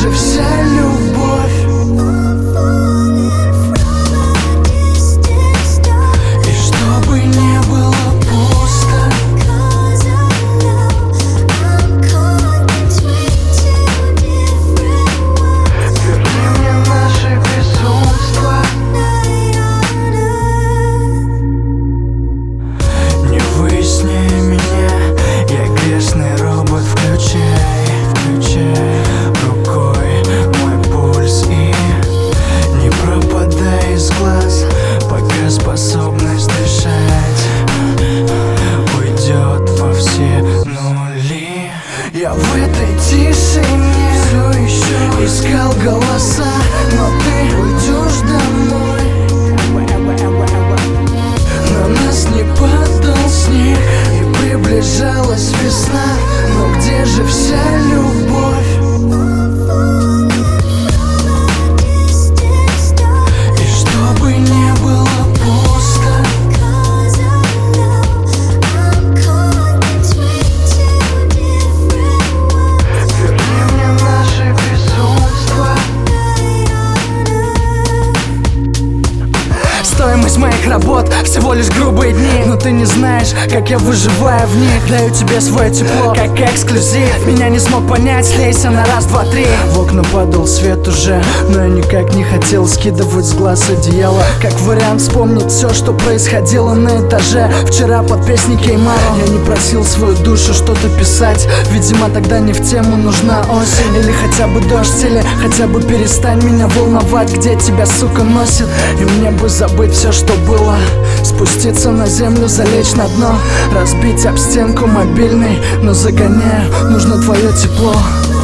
же вся любовь? И чтобы не было пусто, верни мне наше безумство. Не выясни меня, я грешный робот, включай рукой мой пульс и не пропадай из глаз, пока способность дышать уйдет во все нули. Я в этой тишине все еще искал голоса, но ты уйдешь домой. На нас не падал снег и приближалась весна, но где же вся любовь? И чтобы не было пусто, верни мне наше безумство. Стоимость моих работ всего лишь грубые дни, но ты не знаешь, как я выживаю в них. Даю тебе свое тепло, как эксклюзив. Меня не смог понять, слейся на раз, два, три. В окна падал свет уже, но я никак не хотел скидывать с глаз одеяло. Как вариант вспомнить все, что происходило на этаже вчера под песни Кеймаро. Я не просил свою душу что-то писать, видимо тогда не в тему нужна осень. Или хотя бы дождь, или хотя бы перестань меня волновать, где тебя, сука, носит. И мне бы забыть все, что было, спуститься на землю, залечь на дно, разбить об стенку мобильный, но загоняю, нужно твое тепло.